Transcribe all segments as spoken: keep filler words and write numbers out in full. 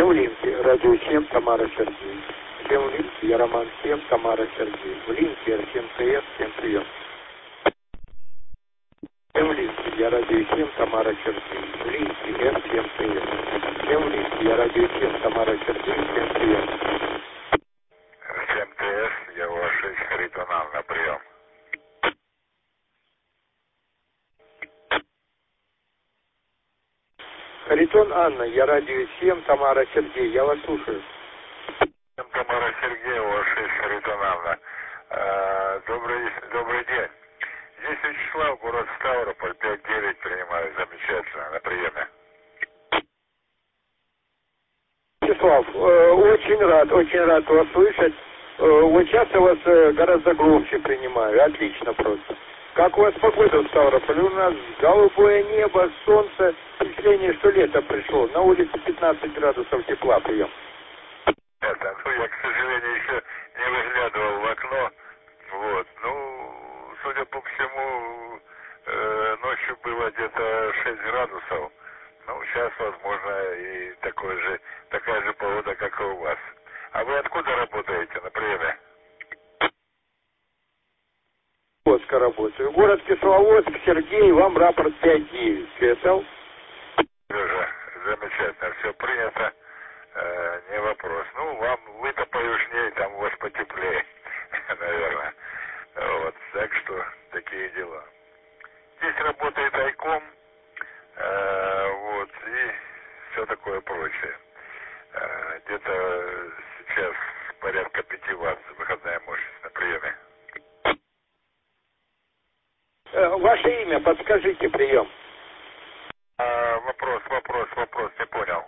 Всем в линке, радио семь, Тамара Сергей. Всем в линке, я Роман семь, Тамара Сергей. В линке эр семь тэ эс, всем прием. Всем в линке, я радио семь, Тамара Сергей. В линке эр семь тэ эс. Всем в линке, я радио семь, Тамара Сергей, всем прием. семь тэ эс, я ваша Харитон Анна, прием. Харитон Анна, я радио семь, Тамара Сергей, я вас слушаю. Тамара Сергей, ваша Харитон Анна. А, добрый, добрый день. Здесь Вячеслав, город Ставрополь, пять девять принимаю, замечательно, на приеме. Вячеслав, э, очень рад, очень рад вас слышать. Э, вот сейчас я вас э, гораздо громче принимаю, отлично просто. Как у вас погода в Ставрополе? У нас голубое небо, солнце, впечатление, что лето пришло. На улице пятнадцать градусов тепла, прием. Это, ну, я, к сожалению, еще не выглядывал в окно. Вот, ну, судя по всему, э, ночью было где-то шесть градусов. Ну, сейчас, возможно, и такой же, такая же погода, как и у вас. А вы откуда работаете на приеме? Кисловодска работаю. Город Кисловодск, Сергей, вам рапорт пять девять. Слышал? Тоже замечательно, все принято, э, не вопрос. Ну, вам, вы-то поюжнее, там у вас потеплее, наверное. Вот, так что такие дела. Здесь работает Айком, э, вот, и все такое прочее. Э, где-то сейчас порядка пяти ватт выходная мощность на приеме. Э, ваше имя подскажите, прием. А, вопрос, вопрос, вопрос, не понял.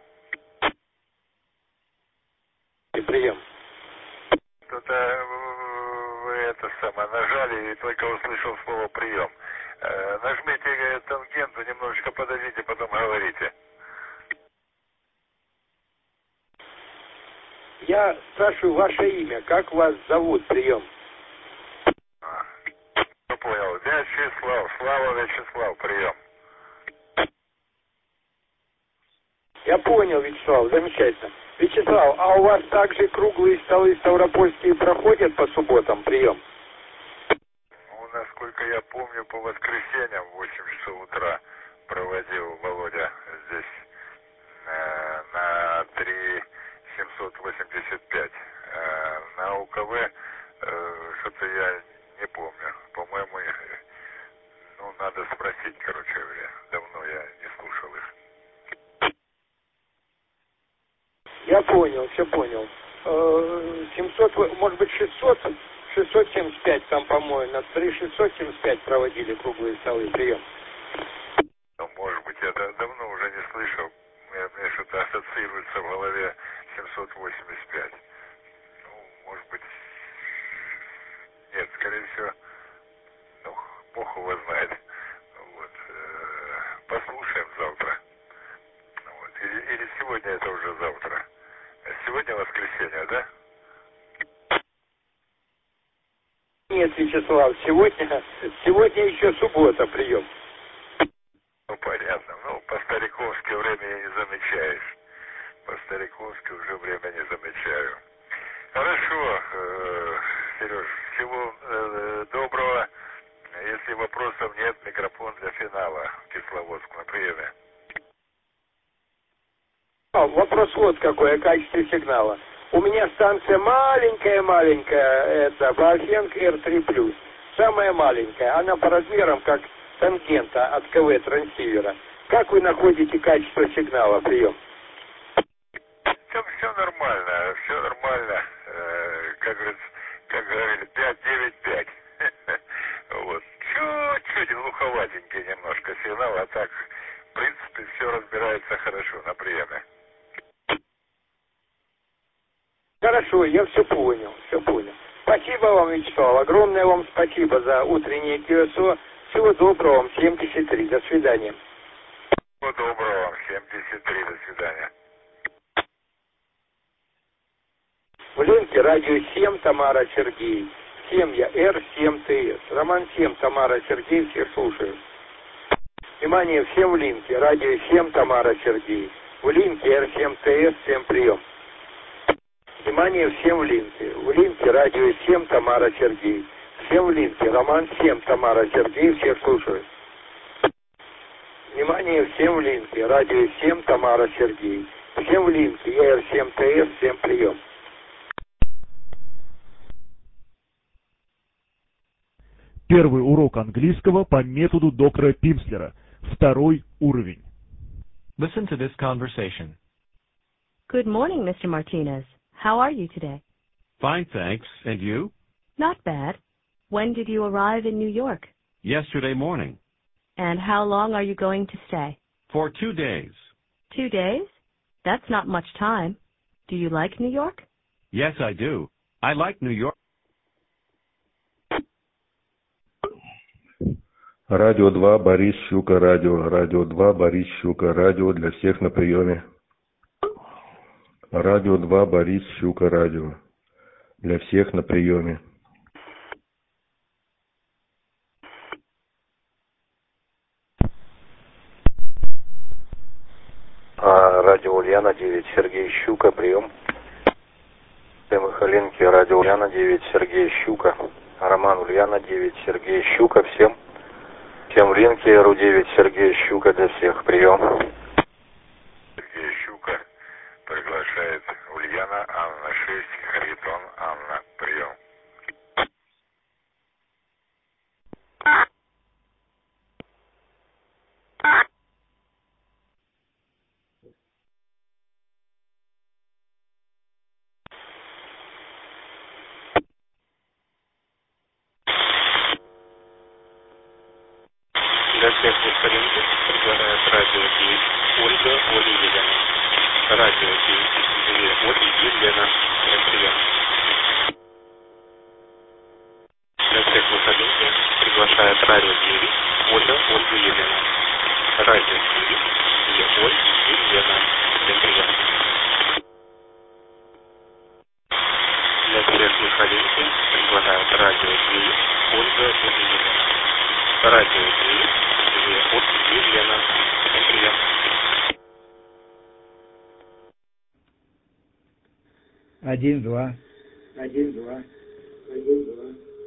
И прием. Тут-то вы это самое нажали и только услышал слово прием. Э, нажмите тангенту, немножечко подождите, потом говорите. Я спрашиваю ваше имя, как вас зовут, прием. А, ну, понял. Вячеслав, Слава Вячеслав, прием. Я понял, Вячеслав, замечательно. Вячеслав, а у вас также круглые столы ставропольские проходят по субботам, прием? Ну, насколько я помню, по воскресеньям в восемь часов утра проводил Володя здесь э, на три семьсот восемьдесят пять. Э, на У К В э, что-то я не помню. По-моему, я, ну, надо спросить, короче говоря. Давно я не слушал их. Я понял, все понял. семьсот, может быть, шестьсот, шестьсот семьдесят пять там, по-моему, на три шестьсот семьдесят пять проводили круглые столы, прием. Ну, может быть, я давно уже не слышал. Мне, мне что-то ассоциируется в голове семьсот восемьдесят пять. Ну, может быть, нет, скорее всего, ну, Бог его знает. Вот, э, послушаем завтра. Вот, или, или сегодня это уже завтра. Сегодня воскресенье, да? Нет, Вячеслав, сегодня, сегодня еще суббота, прием. Ну, понятно. Ну, по-стариковски время не замечаешь. По-стариковски уже время не замечаю. Хорошо, э, Сереж, всего э, доброго. Если вопросов нет, микрофон для финала в Кисловодск на приеме. А, вопрос вот какой, о качестве сигнала. У меня станция маленькая-маленькая, это Баофенг эр три плюс. Самая маленькая, она по размерам как тангента от КВ трансивера. Как вы находите качество сигнала, прием? Все, все нормально, все нормально. Э, как говорится, как говорили, пять девять пять. Вот. Чуть-чуть глуховатенький немножко сигнал, а так, в принципе, все разбирается хорошо на приеме. Хорошо, я все понял, все понял. Спасибо вам, Вячеслав, огромное вам спасибо за утреннее КСО. Всего доброго вам, семьдесят три, до свидания. Всего доброго вам, семьдесят три, до свидания. В ленте радио семь, Тамара Сергей. Семья эр семь тэ эс. Роман семь, Тамара Сергей, всех слушаю. Внимание, всем в линке. Радио семь, Тамара Сергей. В линке эр семь тэ эс, всем прием. Внимание, всем в линке. В линке радио семь, Тамара, Сергей. Всем в линке. Роман семь, Тамара, Сергей. Всех слушаю. Внимание, всем в линке. Радио семь, Тамара, Сергей. Всем в линке. эр семь тэ эс, всем прием. Первый урок английского по методу доктора Пимслера. Второй уровень. Listen to this conversation. Good morning, Mister Martinez. How are you today? Fine, thanks. And you? Not bad. When did you arrive in New York? Yesterday morning. And how long are you going to stay? For two days. Two days? That's not much time. Do you like New York? Yes, I do. I like New York. Радио два, Борис Щука, радио. Радио два, Борис Щука, радио для всех на приеме. Радио два, Борис Щука, радио. Для всех на приеме. А, радио Ульяна девять, Сергей Щука, прием. Михаленки, радио Ульяна девять, Сергей Щука. Роман Ульяна девять, Сергей Щука, всем. Всем в линке, эр девять, Сергей Щука, для всех, прием. Сергей Щука приглашает Ульяна, Анна шесть, Харитон, Анна, прием. Для всех Михаленко предлагает радио девять, Ольга, Оля, Елена. Радио девять, две, Оля, Елена. Всем прием. Для всех Михаленко приглашает радио девять, Ольга, Ольга, Елена. Радио девять, две, Оля, Елена. Всем прием. Для всех Михаленко предлагает радио девять, Ольга, Оля, Елена. Радио девять, две, Ольга, Елена. Всем прием. Один, два. Один, два. Один, два.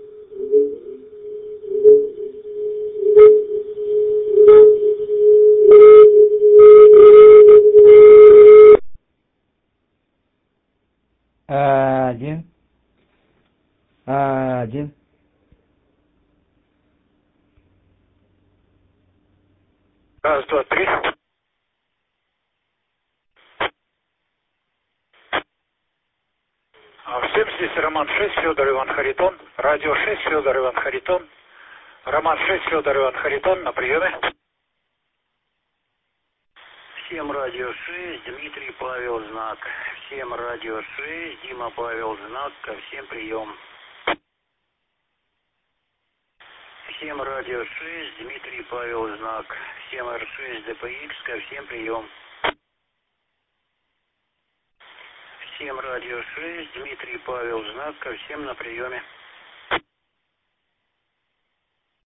Один. Один. Раз, два, три. Всем здесь Роман шесть, Федор Иван Харитон. Радио шесть, Федор Иван Харитон. Роман шесть, Федор Иван Харитон, на приеме. Всем радио шесть, Дмитрий, Павел, знак. Всем радио шесть, Дима, Павел, знак. Ко всем прием. Всем радио шесть, Дмитрий, Павел, знак. Всем эр шесть, дэ пэ икс, ко всем прием. Всем радио шесть, Дмитрий, Павел, знак. Ко всем на приеме.